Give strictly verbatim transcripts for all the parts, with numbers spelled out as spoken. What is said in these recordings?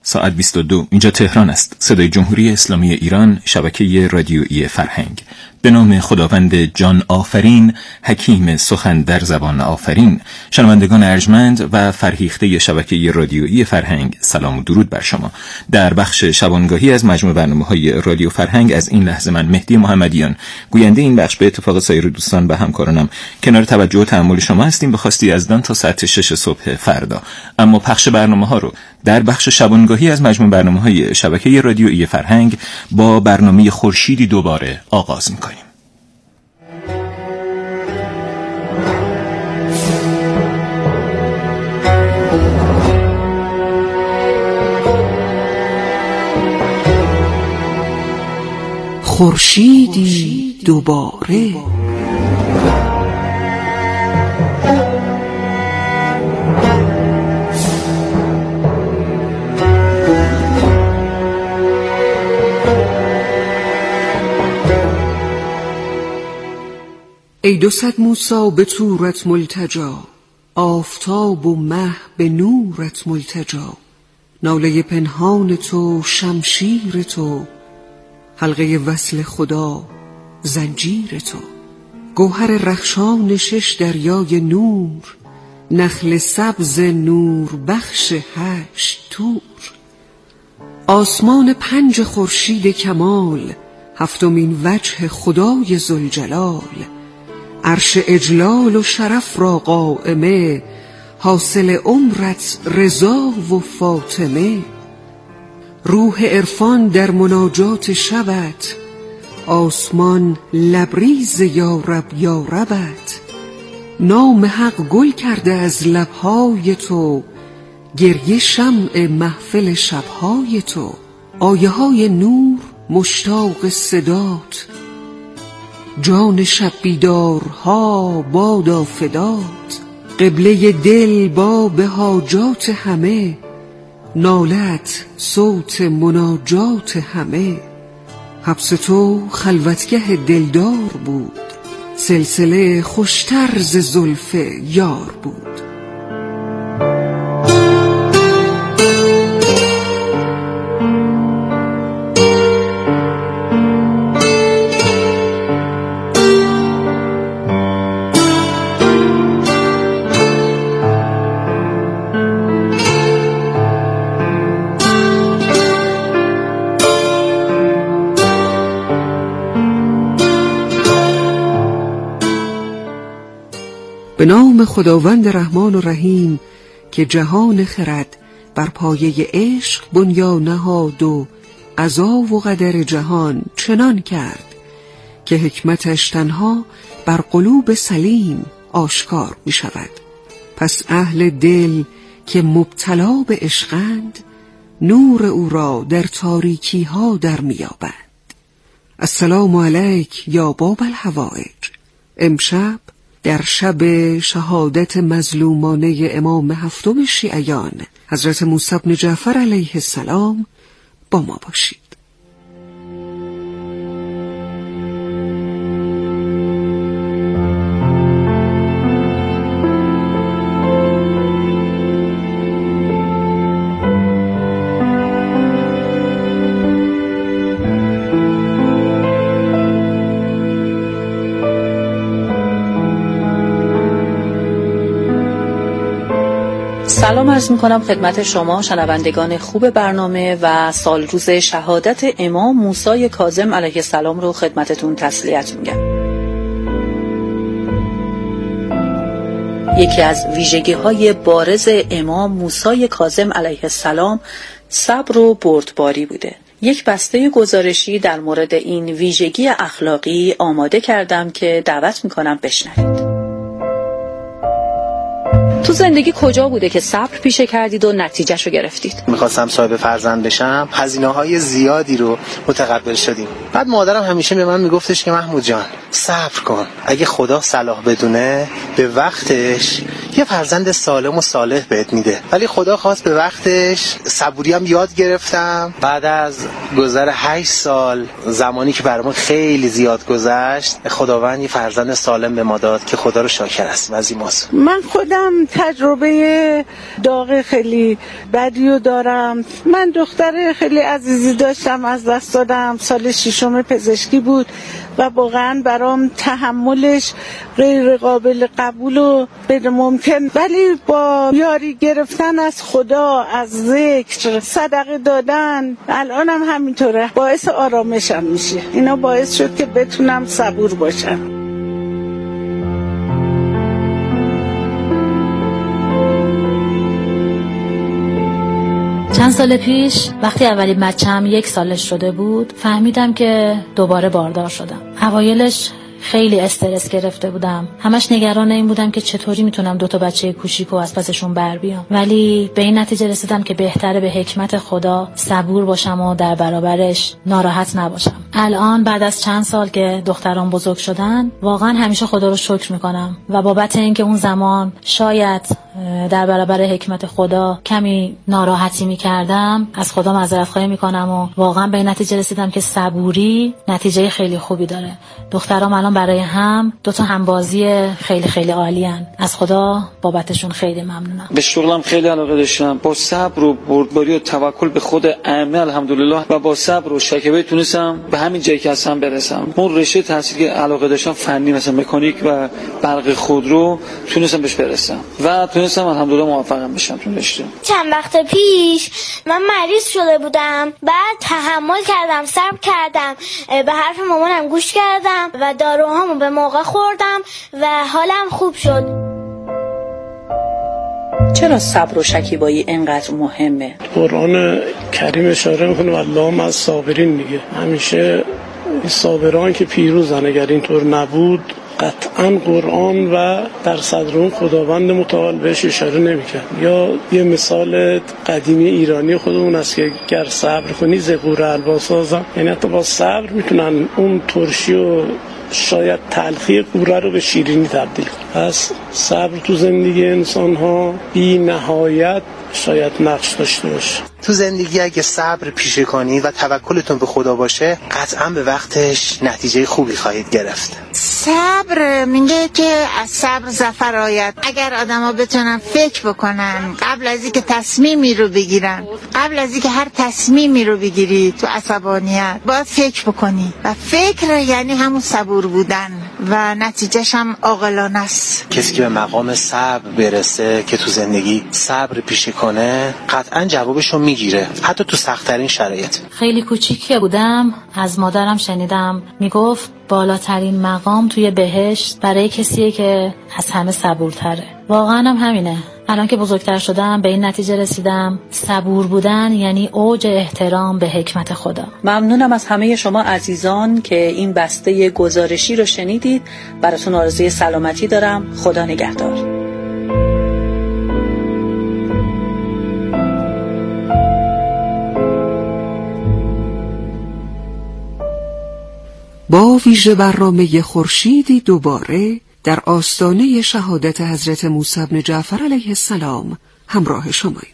ساعت بیست و دو. اینجا تهران است. صدای جمهوری اسلامی ایران، شبکه رادیویی فرهنگ. به نام خداوند جان آفرین، حکیم سخن در زبان آفرین. شنوندگان ارجمند و فرهیخته شبکه رادیویی فرهنگ، سلام و درود بر شما. در بخش شبانگاهی از مجموع برنامه‌های رادیو فرهنگ از این لحظه من مهدی محمدیان، گوینده این بخش، به اتفاق سایر دوستان و همکارانم کنار توجه و تأمل شما هستیم به خواستی یزدان تا ساعت شش صبح فردا. اما پخش برنامه‌ها رو در بخش شبانگاهی از مجموع برنامه‌های شبکه رادیویی فرهنگ با برنامه خورشیدی دوباره آغاز می‌کنیم. خورشیدی دوباره. ای دو صد موسی به طورت ملتجا، آفتاب و مه به نورت ملتجا. ناله پنهان تو، شمشیر تو، حلقه وصل خدا، زنجیر تو. گوهر رخشان شش دریای نور، نخل سبز نور بخش هشت تور. آسمان پنج خورشید کمال، هفتمین وجه خدای ذوالجلال. عرش اجلال و شرف را قائمه، حاصل عمرت رضا و فاطمه. روح عرفان در مناجات شبت، آسمان لبریز یا رب یا ربت. نام حق گل کرده از لبهای تو، گریه شمع محفل شبهای تو. آیه های نور مشتاق صدات، جان شب بیدارها بادا فدات. قبله دل باب حاجات همه، نالت صوت مناجات همه. حبس تو خلوتگه دلدار بود، سلسله خوشتر ز زلف یار بود. به نام خداوند رحمان و رحیم که جهان خرد بر پایه عشق بنیان نهاد و قضا و قدر جهان چنان کرد که حکمتش تنها بر قلوب سلیم آشکار می شود. پس اهل دل که مبتلا به عشقند، نور او را در تاریکی ها در می یابند. السلام علیک یا باب الحوائج. امشب در شب شهادت مظلومانه امام هفتم شیعیان حضرت موسی بن جعفر علیه السلام با ما باشید. سلام عرض می‌کنم خدمت شما شنوندگان خوب برنامه و سال روز شهادت امام موسی کاظم علیه السلام رو خدمتتون تسلیت میگم. یکی از ویژگی‌های بارز امام موسی کاظم علیه السلام صبر و بردباری بوده. یک بسته گزارشی در مورد این ویژگی اخلاقی آماده کردم که دعوت می‌کنم بشنوید. تو زندگی کجا بوده که صبر پیشه کردید و نتیجهشو گرفتید؟ میخواستم صاحب فرزند بشم، هزینه‌های زیادی رو متقبل شدیم. بعد مادرم همیشه به من میگفتش که محمود جان صبر کن، اگه خدا صلاح بدونه به وقتش یه فرزند سالم و صالح بهت میده. ولی خدا خواست به وقتش، صبوری هم یاد گرفتم. بعد از گذر هشت سال زمانی که برامون خیلی زیاد گذشت، خداوند یه فرزند سالم به ما داد که خدا رو شاکر هستیم از این موضوع. من خودم تجربه داغ خیلی بدیو دارم. من دختر خیلی عزیزی داشتم، از دست دادم. سال ششم پزشکی بود و واقعا برام تحملش غیر قابل قبول و غیر ممکن، ولی با یاری گرفتن از خدا، از ذکر، صدقه دادن، الانم هم همینطوره، باعث آرامشم میشه. اینا باعث شد که بتونم صبور باشم. چند سال پیش وقتی اولین بچه‌م یک سالش شده بود، فهمیدم که دوباره باردار شدم. اوایلش خیلی استرس گرفته بودم، همش نگران این بودم که چطوری میتونم دو تا بچه کوچیکو از پسشون بر بیام، ولی به این نتیجه رسیدم که بهتره به حکمت خدا صبور باشم و در برابرش ناراحت نباشم. الان بعد از چند سال که دختران بزرگ شدن، واقعا همیشه خدا رو شکر میکنم و بابت اینکه اون زمان شاید در برابر حکمت خدا کمی ناراحتی میکردم، از خدا معذرت خواهی میکنم و واقعا به این نتیجه رسیدم که صبوری نتیجه خیلی خوبی داره. دخترام الان برای هم دو تا همبازی خیلی خیلی عالیان. از خدا بابتشون خیلی ممنونم. به شغلم خیلی علاقه داشتم، با صبر و بردباری و توکل به خود ائمه الحمدلله و با صبر و شکیبایی تونستم به همین جایی که هستم برسم. اون رشته تحصیلی که علاقه داشتم، فنی مثلا مکانیک و برق خودرو، تونستم بهش برسم و تونستم الحمدلله موفقم بشم تو رشته. چند وقت پیش من مریض شده بودم، بعد تحمل کردم، صبر کردم، به حرف مامانم گوش کردم و داروهامو به موقع خوردم و حالم خوب شد. چرا صبر و شکیبایی اینقدر مهمه؟ قرآن کریم اشاره میکنه والله مع الصابرین میگه، همیشه این صابران که پیروزن. اگر اینطور نبود قطعا قرآن و در صدر اون خداوند متعال بهش اشاره نمیکرد. یا یه مثال قدیمی ایرانی خودمون است که گر صبر کنی ز قوره حلوا سازم، یعنی حتی با صبر میتونن اون ترشی و شاید تلخی قوره رو به شیرینی تبدیل کنن. پس صبر تو زندگی انسان ها بی نهایت شاید نقش داشته باشه. تو زندگی اگه صبر پیشه کنید و توکلتون به خدا باشه، قطعا به وقتش نتیجه خوبی خواهید گرفت. صبر میگه که از صبر ظفر آید. اگر آدما بتونن فکر بکنن قبل از اینکه تصمیمی رو بگیرن، قبل از اینکه هر تصمیمی رو بگیری تو عصبانیت باید فکر بکنی و فکر یعنی همون صبور بودن و نتیجهش هم عاقلانه است. کسی که به مقام صبر برسه، که تو زندگی صبر پیشه کنه، قطعا جوابشو میگیره، حتی تو سخت‌ترین شرایط. خیلی کوچیکی بودم از مادرم شنیدم میگفت بالاترین مقام توی بهشت برای کسیه که از همه صبورتره. واقعا هم همینه. الان که بزرگتر شدم به این نتیجه رسیدم صبور بودن یعنی اوج احترام به حکمت خدا. ممنونم از همه شما عزیزان که این بسته گزارشی رو شنیدید. براتون آرزوی سلامتی دارم. خدا نگهدار. با ویژه برنامه خورشیدی دوباره در آستانه شهادت حضرت موسی بن جعفر علیه السلام همراه شماییم.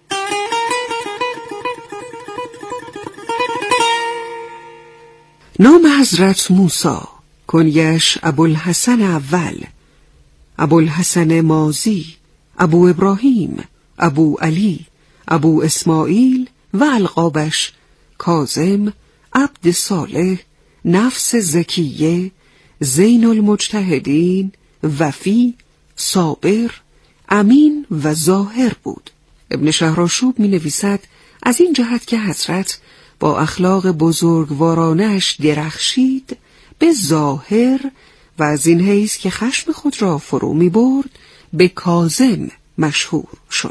نام حضرت موسی، کنیش ابوالحسن اول، ابوالحسن ماضی، ابو ابراهیم، ابو علی، ابو اسماعیل و القابش کاظم، عبد صالح، نفس زکیه، زین المجتهدین، وفی، صابر، امین و ظاهر بود. ابن شهرآشوب می نویسد از این جهت که حضرت با اخلاق بزرگوارانش درخشید به ظاهر و از این حیث که خشم خود را فرو می برد به کاظم مشهور شد.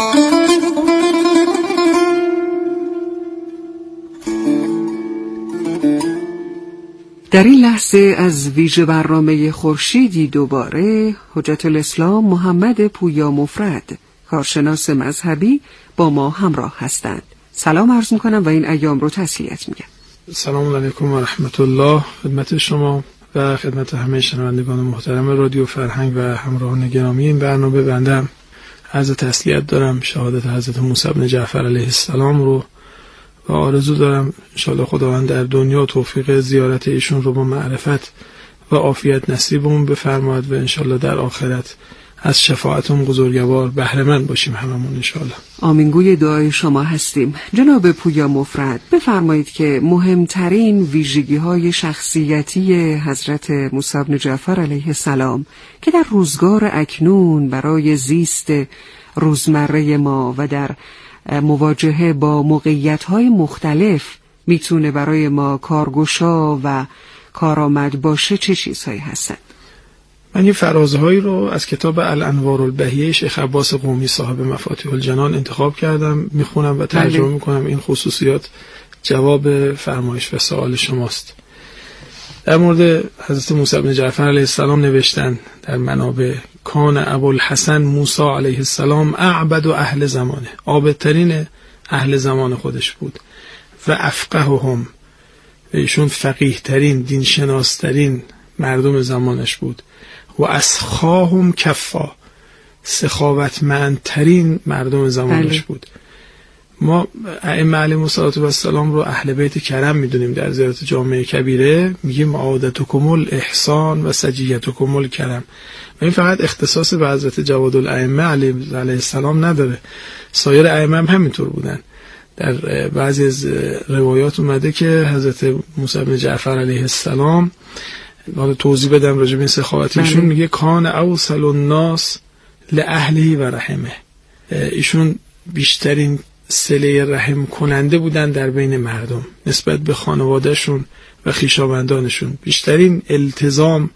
در این لحظه از ویژه برنامه خورشیدی دوباره حجت الاسلام محمد پویا مفرد، کارشناس مذهبی، با ما همراه هستند. سلام عرض میکنم و این ایام رو تسلیت میگم. سلام علیکم و رحمت الله خدمت شما و خدمت همه شنوندگان محترم رادیو فرهنگ و همراهان گرامی این برنامه. بنده عرض تسلیت دارم. شهادت حضرت موسی بن جعفر علیه السلام رو و آرزو دارم انشالله خداوند در دنیا توفیق زیارت ایشون رو با معرفت و عافیت نصیبمون بفرماید و انشالله در آخرت از شفاعت اون بزرگوار بهره مند باشیم هممون انشالله. آمینگوی دعای شما هستیم. جناب پویا مفرد، بفرمایید که مهمترین ویژگی‌های شخصیتی حضرت موسی بن جعفر علیه السلام که در روزگار اکنون برای زیست روزمره ما و در مواجهه با موقعیت‌های مختلف میتونه برای ما کارگشا و کارآمد باشه چه چیزهایی هستند؟ من یه فرازهایی رو از کتاب الانوار البهیه شیخ عباس قمی صاحب مفاتیح الجنان انتخاب کردم، میخونم و ترجمه بله. میکنم. این خصوصیات جواب فرمایش و سوال شماست. در مورد حضرت موسی بن جعفر علیه السلام نوشتن در منابع: کان ابوالحسن موسی علیه السلام اعبد و اهل زمانه، عابدترین اهل زمان خودش بود، و افقههم، ایشون فقیه ترین دین شناس ترین مردم زمانش بود، و اسخاهم کفا، سخاوتمندترین مردم زمانش بله. بود. ما ائمه علیهم السلام رو اهل بیت کرم میدونیم. در زیارت جامع کبیره میگیم عادتکم الاحسان و سجیتکم الکرم. و این فقط اختصاص به حضرت جواد الائمه علیه السلام نداره، سایر ائمه هم همینطور بودن. در بعضی از روایات اومده که حضرت موسی بن جعفر علیه السلام، حالا توضیح بدم راجع به این سخاوتشون، میگه کان اوصل الناس لاهله و رحمه، ایشون بیشترین صله رحم کننده بودن در بین مردم نسبت به خانوادهشون و خویشاوندانشون، بیشترین التزام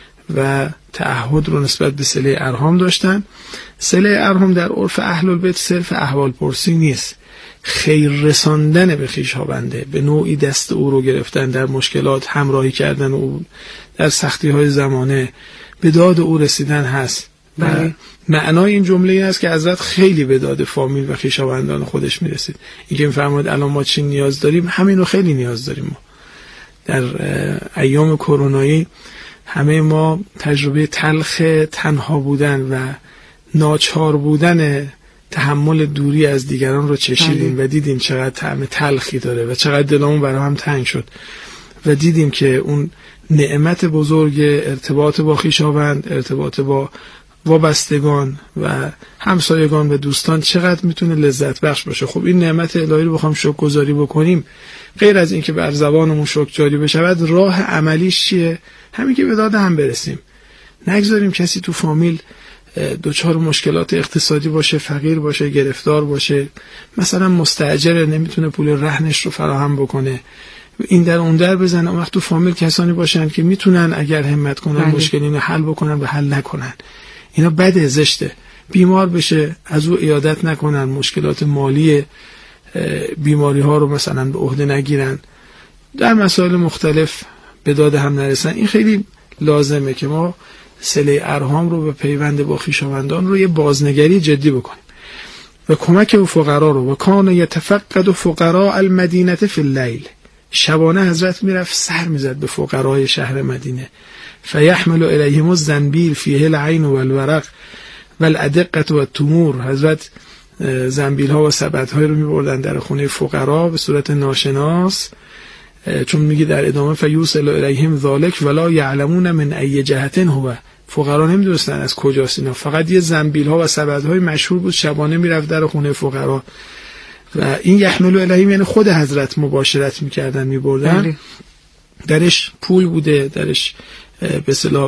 و تعهد رو نسبت به صله ارحام داشتن. صله ارحام در عرف اهل البیت صرف احوال پرسی نیست، خیر رساندن به خویشاونده، به نوعی دست او رو گرفتن، در مشکلات همراهی کردن او، در سختی های زمانه به داد او رسیدن هست. بله. معنای این جمله این است که حضرت خیلی به داد فامیل و خویشاوندان خودش میرسید. اینکه میفرماید الان ما چی نیاز داریم، همین رو خیلی نیاز داریم. ما در ایام کرونایی همه ما تجربه تلخ تنها بودن و ناچار بودن تحمل دوری از دیگران رو چشیدیم و دیدیم چقدر طعم تلخی داره و چقدر دلمون برای هم تنگ شد و دیدیم که اون نعمت بزرگ ارتباط با خویشاوند، ارتباط با وابستگان و همسایگان و دوستان چقدر میتونه لذت بخش باشه. خب این نعمت الهی رو بخوام شکرگزاری بکنیم، غیر از این که بر زبانمون شکر جاری بشود، راه عملیش چیه؟ همین که به داد هم برسیم. نگذاریم کسی تو فامیل دوچار مشکلات اقتصادی باشه، فقیر باشه، گرفتار باشه، مثلا مستاجر نمیتونه پول رهنش رو فراهم بکنه، این در اون در بزنه. اون وقت تو فامیل کسانی باشن که میتونن اگر همت کنن مشکلی رو حل بکنن و حل نکنن. اینا بده، زشته. بیمار بشه از او عیادت نکنن، مشکلات مالی بیماری ها رو مثلا به عهده نگیرن، در مسائل مختلف به داد هم نرسن. این خیلی لازمه که ما صله ارحام رو به پیوند با خویشاوندان رو یه بازنگری جدی بکنیم و کمک به فقرا رو. و کان یتفقد فقراء المدینه فی اللیل، شبانه حضرت میرفت سر میزد به فقرای شهر مدینه. فیحمل الیهم الزنبیل فیه العین والورق والادقه والتمور، حضرت زنبیل ها و سبد های رو میبردن در خونه فقرا به صورت ناشناس، چون میگه در ادامه فیوصل الیهم ذالک ولا یعلمون من ای جهت هو، فقرا نمیدونستن از کجاست اینا، فقط یه زنبیل ها و سبد های مشهور بود، شبانه میرفت در خونه فقرا. و این یحمل الیهم یعنی خود حضرت مباشرت میکردن، میبردن، درش پول بوده، درش به اصطلاح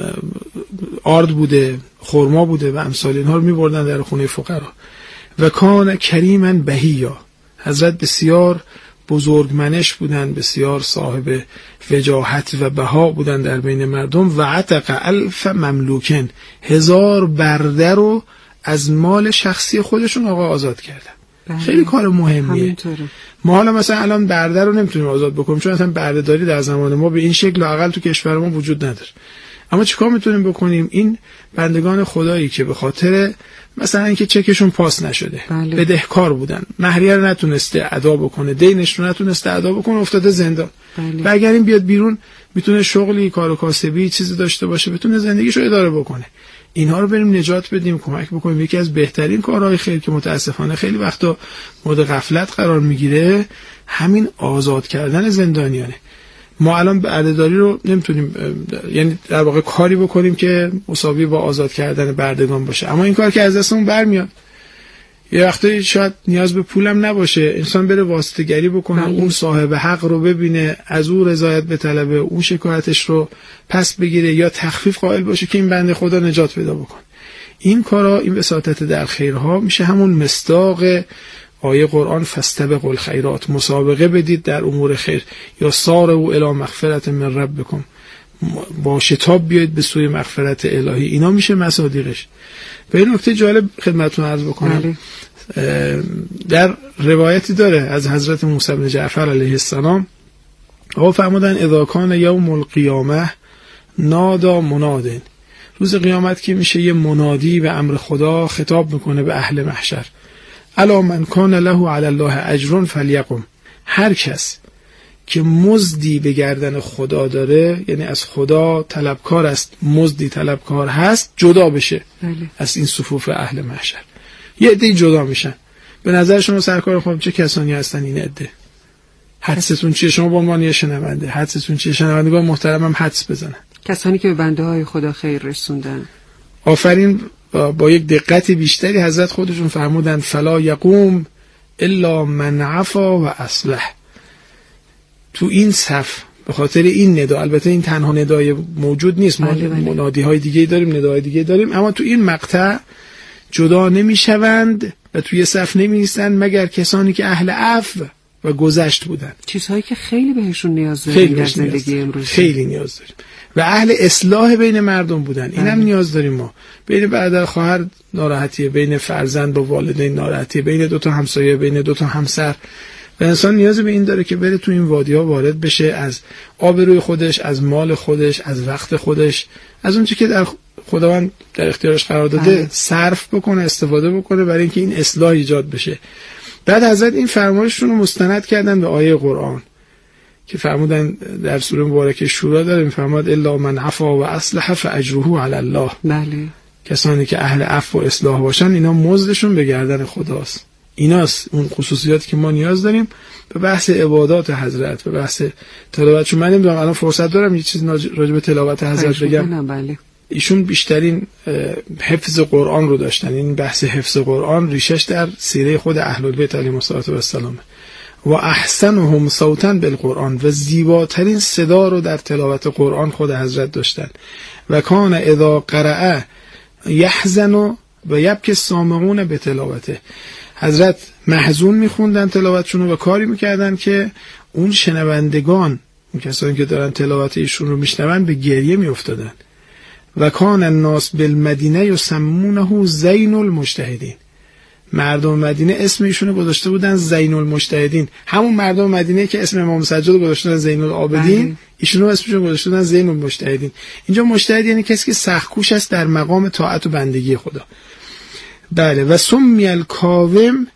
آرد بوده، خرما بوده و امثال اینها رو میبردن در خونه فقرا. و کان کریما بهیا، حضرت بسیار بزرگمنش بودن، بسیار صاحب وجاهت و بها بودن در بین مردم. و عتق الف مملوکن، هزار برده رو از مال شخصی خودشون آقا آزاد کردن. بله. خیلی کار مهمیه. ما حالا مثلا الان برده رو نمیتونیم آزاد بکنیم چون مثلا برده داری در زمان ما به این شکل لااقل تو کشور ما وجود نداره. اما چیکار میتونیم بکنیم؟ این بندگان خدایی که به خاطر مثلا اینکه چکشون پاس نشده، بله. بدهکار بودن، مهریه رو نتونسته ادا بکنه، دینش رو نتونسته ادا بکنه، افتاده زندان، بله. و اگر این بیاد بیرون میتونه شغلی، کار و کاسبی، چیزی داشته باشه، بتونه زندگیشو اداره بکنه. اینها رو بریم نجات بدیم، کمک بکنیم. یکی از بهترین کارهای خیر که متاسفانه خیلی وقتا مورد غفلت قرار میگیره همین آزاد کردن زندانیانه. ما الان بردهداری رو نمیتونیم، یعنی در واقع کاری بکنیم که مساوی با آزاد کردن بردگان باشه، اما این کار که از دستمون برمیاد. یه وقتی شاید نیاز به پولم نباشه، انسان بره واسطه‌گری بکنه، بله. اون صاحب حق رو ببینه، از اون رضایت بطلبه، اون شکایتش رو پس بگیره یا تخفیف قائل باشه که این بنده خدا نجات پیدا بکنه. این کارا، این وساطت در خیرها میشه همون مصداق آیه قرآن فاستبقوا الخیرات، مسابقه بدید در امور خیر، یا سارعوا الی مغفرة من ربکم، با شتاب بیاید به سوی مغفرت الهی. اینا میشه مصادیقش. به این نکته جالب خدمتتون عرض بکنم، در روایتی داره از حضرت موسی بن جعفر علیه السلام، آقا فرمودن اذا کان یوم القیامه نادا منادن، روز قیامت که میشه یه منادی به امر خدا خطاب میکنه به اهل محشر، الا من کان له علی الله اجر فلیقم، هر کس که مزدی به گردن خدا داره، یعنی از خدا طلبکار است، مزدی طلبکار هست، جدا بشه بله. از این صفوف اهل محشر. یه عده جدا میشن. به نظر شما سرکار خودم چه کسانی هستن این عده؟ حدستون چیه؟ شما با عنوان یه شنونده حدستون چیه؟ شنوندگان محترمم حدس بزنن. کسانی که به بنده های خدا خیر رسوندن. آفرین. با, با یک دقت بیشتری حضرت خودشون فرمودن فلا یقوم الا من عفا و اصلح. تو این صف به خاطر این ندا، البته این تنها ندای موجود نیست، ما بله بله. منادی های دیگه داریم، ندای دیگه داریم، اما تو این مقطع جدا نمیشوند و توی صف نمیایستند مگر کسانی که اهل عفو و گذشت بودن، چیزهایی که خیلی بهشون نیاز داریم در زندگی امروز، خیلی نیاز داریم، و اهل اصلاح بین مردم بودن. اینم هم نیاز داریم. ما بین برادر خواهر ناراحتیه، بین فرزند با والدین ناراحتیه، بین دو تا همسایه، بین دو تا همسر، و انسان نیاز به این داره که بره تو این وادی‌ها وارد بشه، از آبروی خودش، از مال خودش، از وقت خودش، از اون چیزی که در خداوند در اختیارش قرار داده آه. صرف بکنه، استفاده بکنه برای اینکه این اصلاح ایجاد بشه. بعد حضرت این فرمایششون رو مستند کردن به آیه قرآن که فرمودن در سوره مبارکه شورا داره، میفرماد الا من عفا و اصلح فاجره علی الله. بله. کسانی که اهل عفو و اصلاح باشن اینا مزدشون به گردن خداست. ایناست اون خصوصیاتی که ما نیاز داریم. به بحث عبادات حضرت، به بحث تلاوت، چون من نمیدونم الان فرصت دارم یه چیز راجع به تلاوت حضرت بگم. بله. ایشون بیشترین حفظ قرآن رو داشتن. این بحث حفظ قرآن ریشش در سیره خود اهل البیت علیهم السلام و احسنهم صوتا بالقرآن، و زیباترین صدا رو در تلاوت قرآن خود حضرت داشتن. و کان اذا قرأ یحزن و یبکی السامعون بتلاوته، حضرت محزون میخوندن تلاوتشون و کاری میکردن که اون شنوندگان، اون کسانی که دارن تلاوت ایشون رو میشنون، به گریه میافتادن. و کان الناس بالمدینه یسمونه زین المجتهدین، مردم مدینه اسم ایشونو گذاشته بودن زین المجتهدین، همون مردم مدینه که اسم امام سجاد گذاشته بودن زین العابدین، ایشونو اسمشون گذاشته بودن زین المجتهدین. اینجا مجتهد یعنی کسی که سخت کوش است در مقام طاعت و بندگی خدا. بله. و سمی الکاظم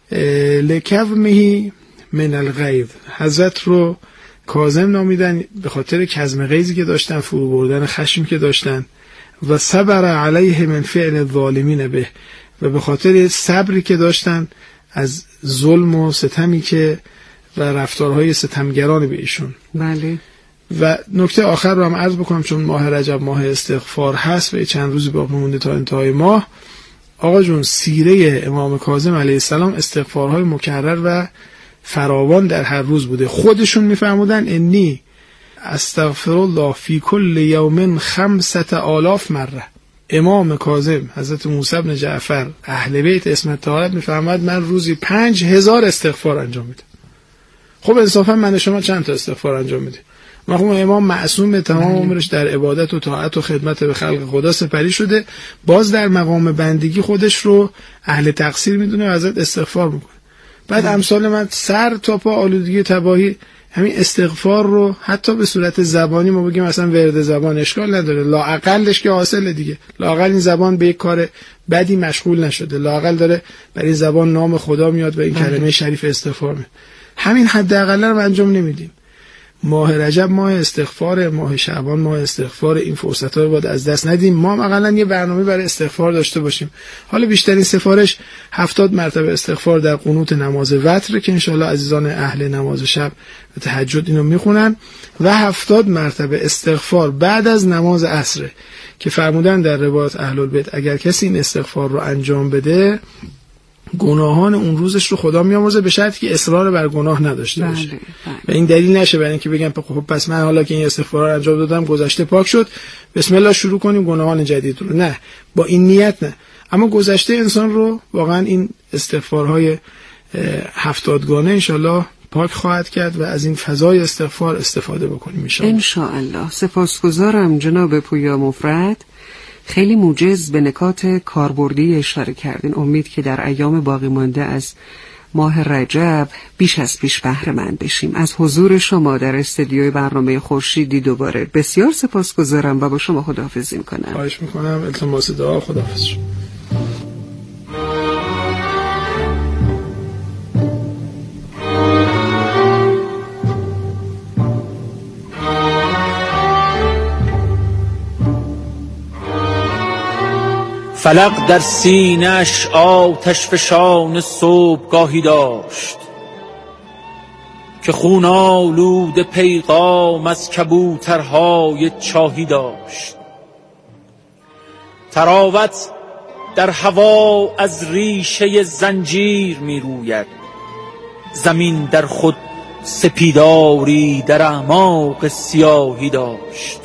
لکظمه من الغیظ، حضرت رو کاظم نامیدن به خاطر کظم غیظی که داشتن، فرو بردن خشم که داشتن. و صبر علیه من فعل الظالمین به، و به خاطر صبری که داشتن از ظلم و ستمی که و رفتارهای ستمگران به ایشون. بله. و نکته آخر رو هم عرض بکنم، چون ماه رجب ماه استغفار هست و چند روزی باقی مونده تا انتهای ماه. آقا جون، سیره امام کاظم علیه السلام استغفارهای مکرر و فراوان در هر روز بوده. خودشون میفرمودن انی استغفر الله فی کل یوم خمسة آلاف مره. امام کاظم حضرت موسی بن جعفر اهل بیت اسمت طاهر میفرماد من روزی پنج هزار استغفار انجام میدم. خب انصافا من شما چند تا استغفار انجام میدیم؟ مخصوصا امام معصوم تمام عمرش در عبادت و طاعت و خدمت به خلق خدا سپری شده، باز در مقام بندگی خودش رو اهل تقصیر میدونه و حضرت استغفار میکنه. بعد امثال من سر تا پا آلودگی تباهی، همین استغفار رو حتی به صورت زبانی ما بگیم مثلا ورد زبان اشکال نداره، لااقلش که حاصله دیگه، لااقل این زبان به یک کار بدی مشغول نشده، لااقل داره برای زبان نام خدا میاد و این کلمه شریف استغفار میاد. همین حداقل رو انجام نمیدیم. ماه رجب ماه استغفار، ماه شعبان ماه استغفار، این فرصت‌ها رو باید از دست ندیم. ما حداقل یه برنامه برای استغفار داشته باشیم. حالا بیشترین سفارش هفتاد مرتبه استغفار در قنوت نماز وتر که انشالله عزیزان اهل نماز شب و تهجد اینو میخونن، و هفتاد مرتبه استغفار بعد از نماز عصر که فرمودن در روایات اهل البیت اگر کسی این استغفار رو انجام بده گناهان اون روزش رو خدا میامرزه، به شرطی که اصرار بر گناه نداشته باشه. بله، بله. و این دلیل نشه برای اینکه بگم خب پس من حالا که این استغفار رو انجام دادم گذشته پاک شد، بسم الله شروع کنیم گناهان جدید رو. نه، با این نیت نه. اما گذشته انسان رو واقعا این استغفارهای هفتادگانه انشالله پاک خواهد کرد و از این فضای استغفار استفاده بکنیم انشالله. انشالله. سپاسگزارم جناب پویا مفرد، خیلی موجز به نکات کاربردی اشاره کردین. امید که در ایام باقی مانده از ماه رجب بیش از پیش بهره مند بشیم. از حضور شما در استودیوی برنامه خورشیدی دوباره بسیار سپاسگزارم و با شما خداحافظی میکنم. خواهش میکنم. التماس دعا. خداحافظ. فلق در سینه‌اش آتش فشان صبحگاهی داشت که خون آلود پیغام از کبوترهای چاهی داشت. تراوت در هوا از ریشه زنجیر می روید، زمین در خود سپیداری در اعماق سیاهی داشت.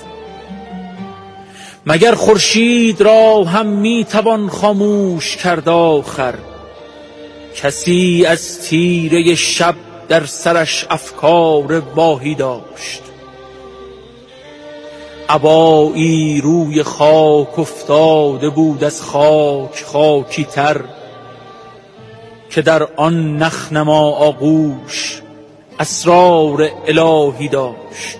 مگر خورشید را هم می توان خاموش کرد آخر؟ کسی از تیره شب در سرش افکار واهی داشت. عبایی روی خاک افتاده بود از خاک خاکی تر که در آن نخنما آغوش اسرار الهی داشت.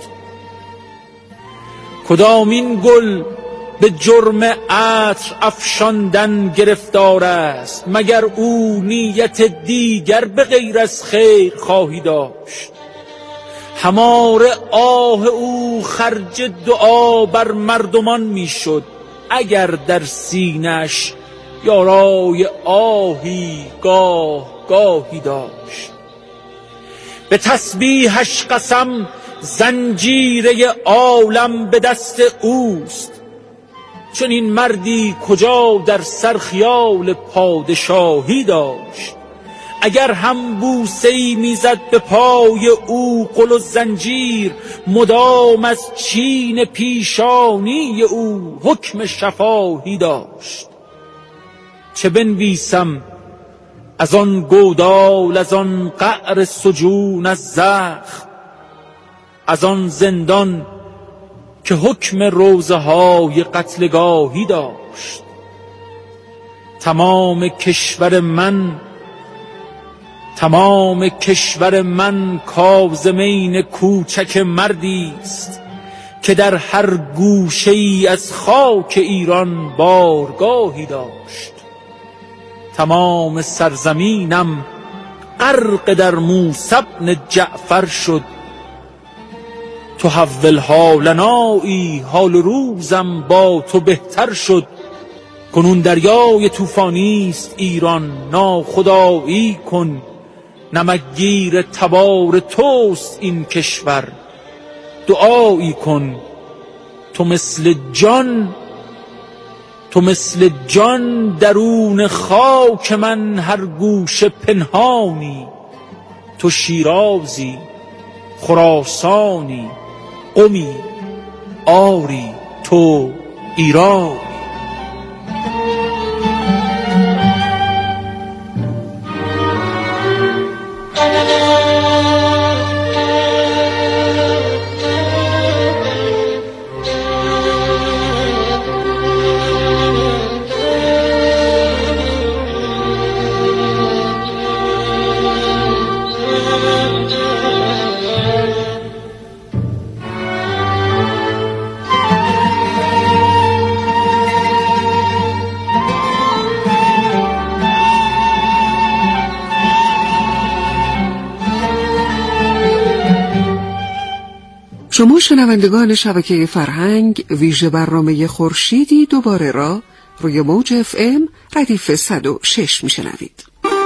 کدامین گل به جرم عطر افشاندن گرفتار است؟ مگر او نیت دیگر به غیر از خیر خواهی داشت؟ همار آه او خرج دعا بر مردمان میشد اگر در سینه‌اش یارای آهی گاه گاهی داشت. به تسبیحش قسم زنجیره عالم به دست اوست، چون این مردی کجا در سر خیال پادشاهی داشت. اگر هم بوسه‌ای میزد به پای او قل و زنجیر، مدام از چین پیشانی او حکم شفاهی داشت. چه بنویسم از آن گودال، از آن قعر سجون، از زخم، از آن زندان که حکم روزه های قتلگاهی داشت. تمام کشور من تمام کشور من کاظمین کوچک مردی است که در هر گوشه ای از خاک ایران بارگاهی داشت. تمام سرزمینم غرق در موسی بن جعفر شد، تو حول حالنایی حال روزم با تو بهتر شد. کنون دریای طوفانی است ایران، ناخدایی کن، نمکگیر تبار توست این کشور، دعایی کن. تو مثل جان تو مثل جان درون خاک من هر گوشه پنهانی. تو شیرازی، خراسانی، قمی، آری تو ایران. شما شنوندگان شبکه فرهنگ ویژه برنامه خورشیدی دوباره را روی موج اف ام ردیف صد و شش میشنوید.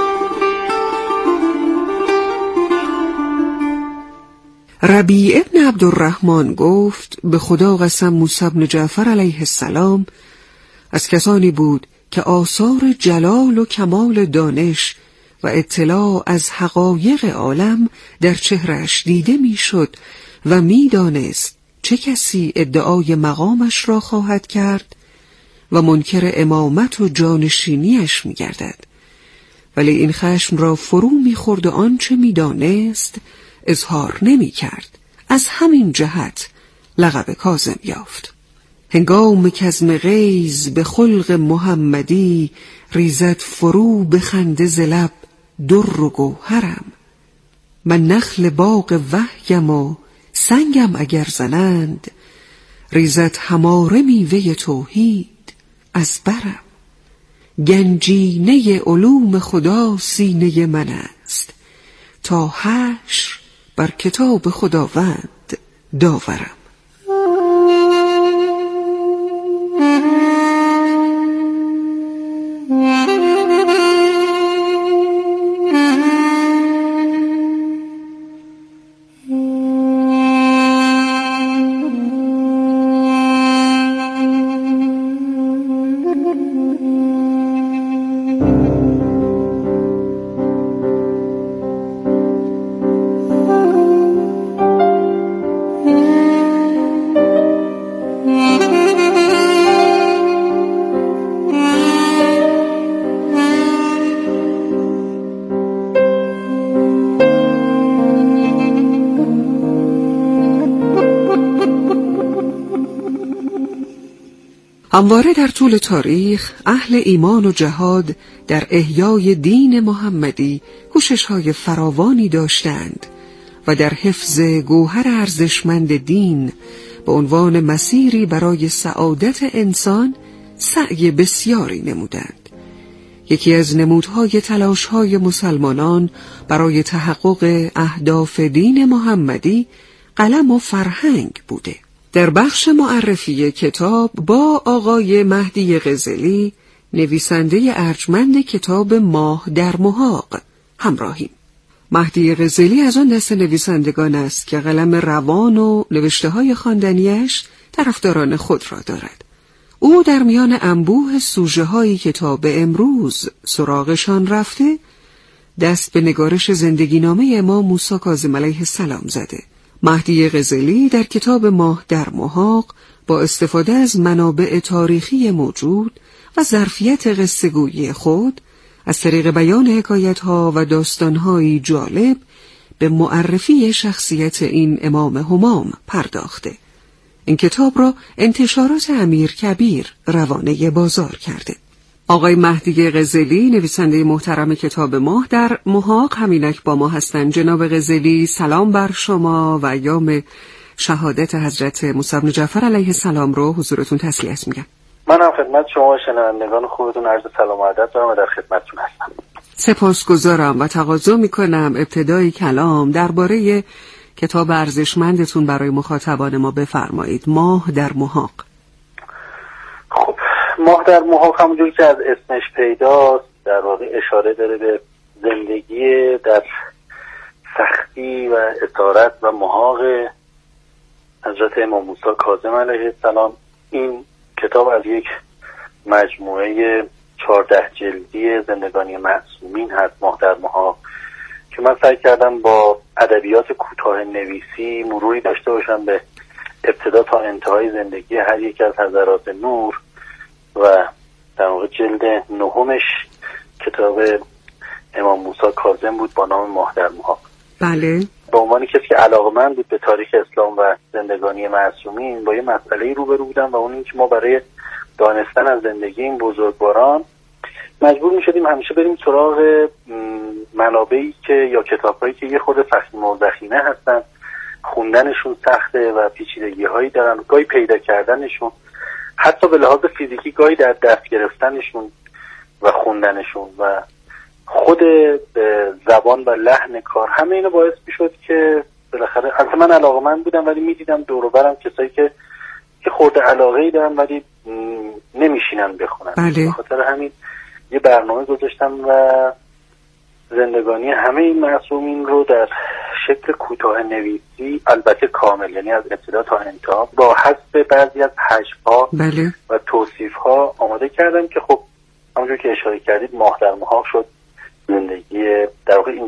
ربیع ابن عبدالرحمن گفت به خدا قسم موسی بن جعفر علیه السلام از کسانی بود که آثار جلال و کمال دانش و اطلاع از حقایق عالم در چهرهش دیده میشد و میدانست چه کسی ادعای مقامش را خواهد کرد و منکر امامت و جانشینیش میگردد، ولی این خشم را فرو میخورد و آنچه میدانست اظهار نمیکرد. از همین جهت لقب کاظم یافت. هنگام کظم غیظ به خلق محمدی، ریزد فرو به خنده ز لب در و گوهرم. من نخل باغ وحیم و سنگم اگر زنند، ریزد هماره میوه توحید از برم. گنجینه علوم خدا سینه من است، تا حشر بر کتاب خداوند داورم. همواره در طول تاریخ اهل ایمان و جهاد در احیای دین محمدی کوشش‌های فراوانی داشتند و در حفظ گوهر ارزشمند دین به عنوان مسیری برای سعادت انسان سعی بسیاری نمودند. یکی از نمودهای تلاش‌های مسلمانان برای تحقق اهداف دین محمدی قلم و فرهنگ بوده. در بخش معرفی کتاب با آقای مهدی قزلی، نویسنده ارجمند کتاب ماه در محاق، همراهیم. مهدی قزلی از آن دست نویسندگان است که قلم روان و نوشته‌های خواندنیش طرفداران خود را دارد. او در میان انبوه سوژه‌های کتاب امروز سراغشان رفته، دست به نگارش زندگی نامه امام موسی کاظم علیه السلام زده. مهدی قزلی در کتاب ماه در محاق با استفاده از منابع تاریخی موجود و ظرفیت قصه‌گویی خود از طریق بیان حکایت‌ها و داستان‌هایی جالب به معرفی شخصیت این امام همام پرداخته. این کتاب را انتشارات امیر کبیر روانه بازار کرده. آقای مهدی قزلی، نویسنده محترم کتاب ماه در محاق، همینک با ما هستند. جناب قزلی، سلام بر شما و ایام شهادت حضرت موسی بن جعفر علیه السلام رو حضورتون تسلیت میگم. منم خدمت شما شنوندگان خوبتون عرض سلام و ادب دارم و در خدمتتون هستم. سپاسگزارم و تقاضا میکنم ابتدای کلام درباره کتاب ارزشمندتون برای مخاطبان ما بفرمایید. ماه در محاق. خب، ماه در محاق همونجوری که از اسمش پیداست در واقع اشاره داره به زندگی در سختی و اسارت و محاق حضرت امام موسی کاظم علیه السلام. این کتاب از یک مجموعه چهارده جلدی زندگانی معصومین هست، ماه در محاق، که من سعی کردم با ادبیات کوتاه نویسی مروری داشته باشم به ابتدا تا انتهای زندگی هر یک از حضرات نور و در واقع جلد نهمش کتاب امام موسی کاظم بود با نام ماه در محاق. بله. به عنوان کسی که علاقه‌مند بود به تاریخ اسلام و زندگانی معصومین با یه مسئله‌ای روبرو بودم و اون این که ما برای دانستن از زندگی این بزرگواران مجبور می‌شدیم همیشه بریم سراغ منابعی که یا کتاب‌هایی که یه خود فخیم و ضخیمه هستن، خوندنشون سخته و پیچیدگی‌هایی دارن، گاهی پیدا کردنشون حتی به لحاظ فیزیکی گاهی در دست گرفتنشون و خوندنشون و خود زبان و لحن کار، همه اینو باعث میشد که بالاخره البته من علاقه‌مند بودم ولی میدیدم دور و برم کسایی که که خورده علاقه‌ای دارن ولی نمیشینن بخونن. بله. به خاطر همین یه برنامه گذاشتم و زندگانی همه این معصومین رو در شکل کوتاه نویسی، البته کامل، یعنی از ابتدا تا انتها، با حذف بعضی از حذف‌ها بله. و توصیف‌ها آماده کردم که خب همونجور که اشاره کردید ماه در ماه شد زندگی در واقع این